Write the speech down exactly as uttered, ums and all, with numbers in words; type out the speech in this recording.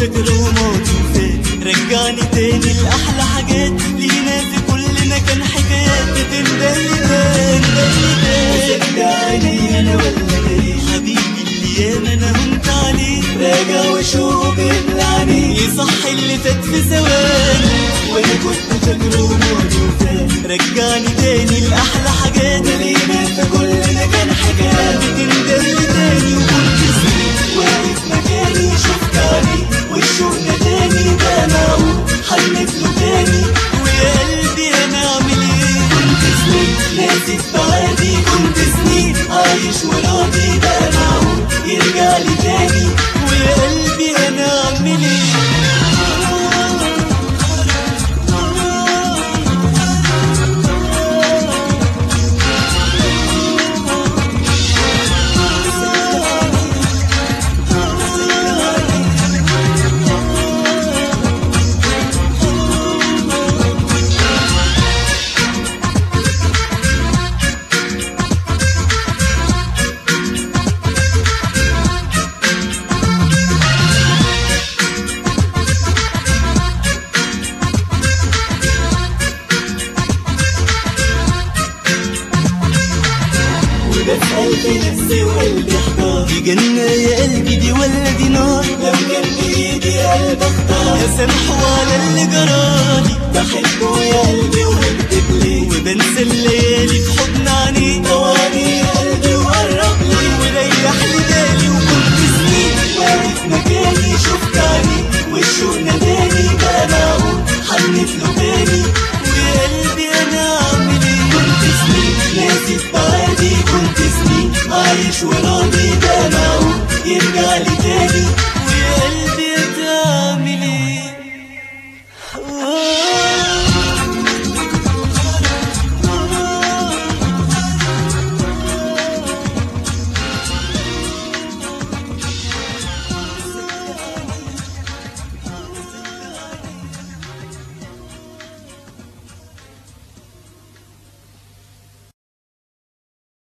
فاكر وماضي وفات، رجعني تاني لأحلى حاجات لينا في كل مكان، حكايات بتندهلي تاني صدقني أنا ولا جاي حبيبي اللي ياما أنا هنت عليه، راجع وشوقه بيملعني يصحي اللي فات في ثواني، وأنا كنت فاكر وماضي وفات، رجعني تاني لأحلى حاجات لينا في كل مكان، حكايات بتندهلي تاني وكنت سنين واقف مكاني، شفت عليه والشوق ناداني بقى معقول حنت له تاني، ويا قلبي انا اعمل ايه، كنت سنين ناسي في بعادي، كنت سنين عايش وراضي بقى معقول يرجع لي تاني، ويا قلبي انا اعمل ايه. قلبي نفسي وقلبي احتار، دي جنة يا قلبي دي ولا دي نار، لو كان بإيدي قلب اختار اسامحه على اللي جرالي، بحبه يا قلبي وبكدب ليه وبنسى الليالي